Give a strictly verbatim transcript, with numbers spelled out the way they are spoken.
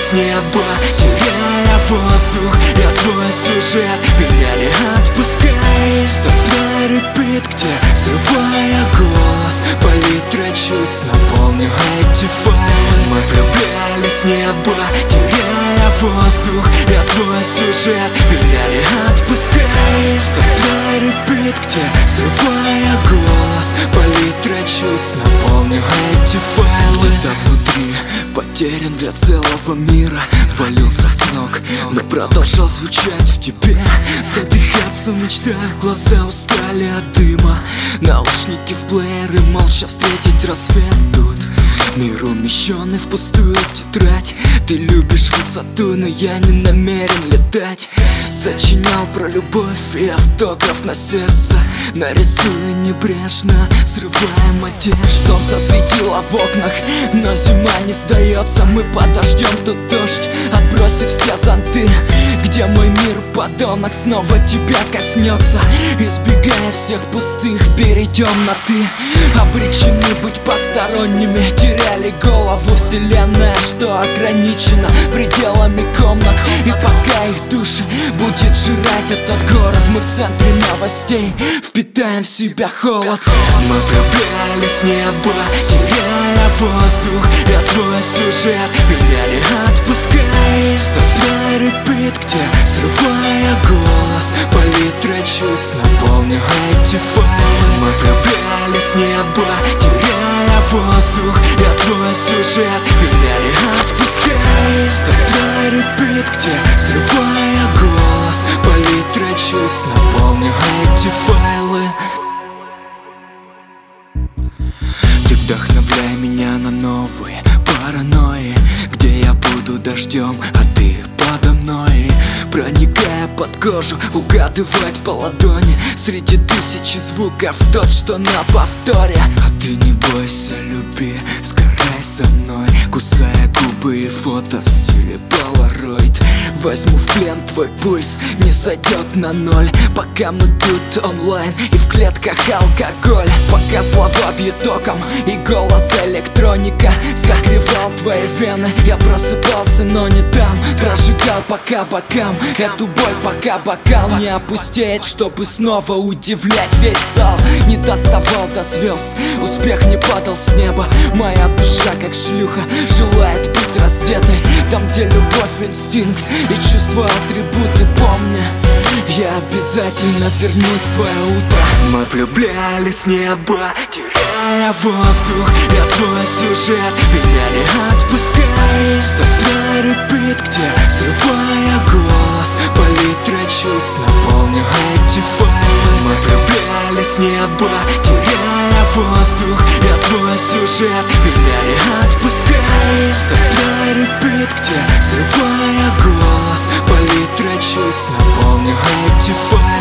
с неба, теряя воздух. Я твой сюжет, меня не отпускай. Ставь на репит, где срывая голос, палитра чувств, наполню эти файлы. Мы влюблялись в небо, теряя воздух. Я твой сюжет, меня не отпускай. Ставь на репит, где срывая голос, палитра чувств, наполню эти файлы. Где-то внутри потерян для целого мира, валился с ног, но продолжал звучать в тебе. Задыхаться в мечтах, глаза устали от дыма. Наушники в плееры, молча встретить рассвет тут. Мир умещенный в пустую тетрадь. Ты любишь высоту, но я не намерен летать. Сочинял про любовь и автограф на сердце. Нарисую небрежно, срываем одежду. Солнце светило в окнах, но зима не сдается. Мы подождем тут дождь, отбросив все зонты. Где мой мир, подонок, снова тебя коснется. Избегая всех пустых, перейдем на ты. Обречены быть посторонними, теряли голову. Вселенная, что ограничена пределами комнат. И пока их души будет жрать этот город, мы в центре новостей впитаем в себя холод. Мы влюблялись в небо, теряя воздух. Я твой сюжет, меня не отпускай. Ставь на репит, где срывая голос, палитра чувств, наполню эти файлы. Мы влюблялись в небо, теряя воздух. Я твой сюжет, меня не отпускай. Ставь на репит, где срывая голос, палитра чувств, наполню эти файлы. Ты вдохновляй меня на новые паранойи, где я буду дождем, а ты подо мной. Проникая под кожу, угадывать по ладони среди тысячи звуков тот, что на повторе. А ты не бойся, люби, сгорай со мной, кусая губы и фото в стиле полароид. Возьму в плен твой пульс, не сойдет на ноль, пока мы тут онлайн и в клетках алкоголь. Пока слова бьют током и голос электроника согревал твои вены, я просыпался, но не там. Прожигал пока бокам эту боль, пока бокал не опустеет, чтобы снова удивлять весь зал. Не доставал до звезд, успех не падал с неба. Моя душа, как шлюха, желает быть раздетой. Там, где любовь, инстинкт и чувства, атрибуты, помни, я обязательно вернусь в твое утро. Мы влюблялись в небо, теряя воздух. Я твой сюжет, меня не отпускай. Ставь на репит, где срывая голос, палитра чувств, наполню эти файлы. Мы влюблялись в небо, теряя воздух. Я твой сюжет, меня не отпускай. Ставь на репит, где срывая голос, палитра чувств, наполню эти файлы.